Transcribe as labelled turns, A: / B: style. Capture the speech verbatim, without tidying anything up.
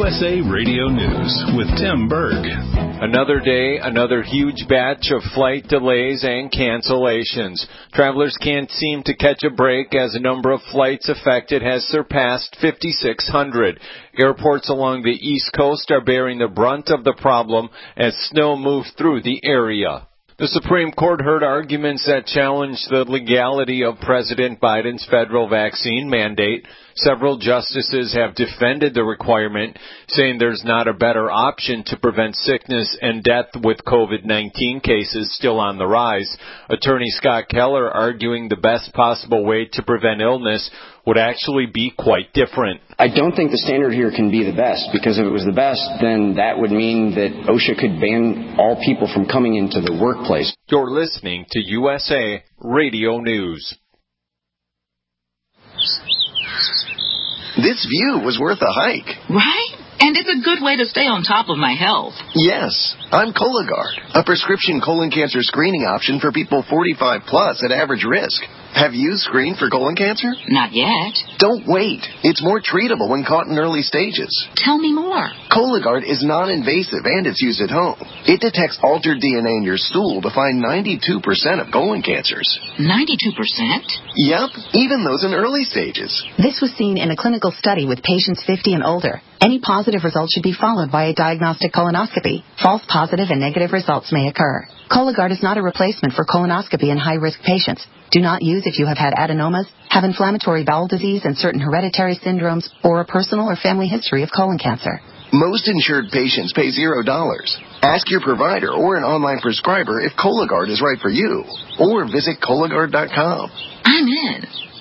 A: S A Radio News with Tim Berg.
B: Another day, another huge batch of flight delays and cancellations. Travelers can't seem to catch a break as the number of flights affected has surpassed fifty-six hundred. Airports along the East Coast are bearing the brunt of the problem as snow moves through the area. The Supreme Court heard arguments that challenge the legality of President Biden's federal vaccine mandate. Several justices have defended the requirement, saying there's not a better option to prevent sickness and death with COVID nineteen cases still on the rise. Attorney Scott Keller arguing the best possible way to prevent illness would actually be quite different.
C: I don't think the standard here can be the best, because if it was the best, then that would mean that OSHA could ban all people from coming into the workplace.
B: You're listening to U S A Radio News.
D: This view was worth a hike.
E: Right? And it's a good way to stay on top of my health.
D: Yes, I'm Cologuard, a prescription colon cancer screening option for people forty-five plus at average risk. Have you screened for colon cancer?
E: Not yet.
D: Don't wait. It's more treatable when caught in early stages.
E: Tell me more.
D: Cologuard is non-invasive and it's used at home. It detects altered D N A in your stool to find ninety-two percent of colon cancers.
E: ninety-two percent?
D: Yep, even those in early stages.
F: This was seen in a clinical study with patients fifty and older. Any positive result should be followed by a diagnostic colonoscopy. False positive and negative results may occur. Cologuard is not a replacement for colonoscopy in high-risk patients. Do not use if you have had adenomas, have inflammatory bowel disease and certain hereditary syndromes, or a personal or family history of colon cancer.
D: Most insured patients pay zero dollars. Ask your provider or an online prescriber if Cologuard is right for you, or visit Cologuard dot com.
E: I'm in.